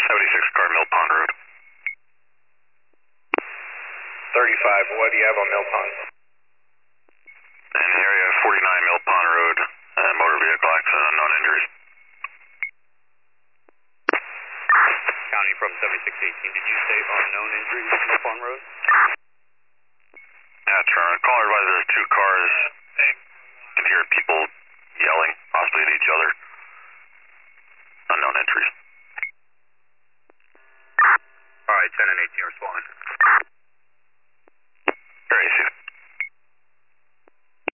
76 car, Mill Pond Road. 35, what do you have on Mill Pond? In the area, 49 Mill Pond Road, motor vehicle accident, unknown injuries. County from 7618, did you say unknown injuries on Mill Pond Road? Yeah, Turner. Caller advised there's two cars. You can hear people yelling, possibly at each other. Unknown entries. Alright, 10 and 18 respond.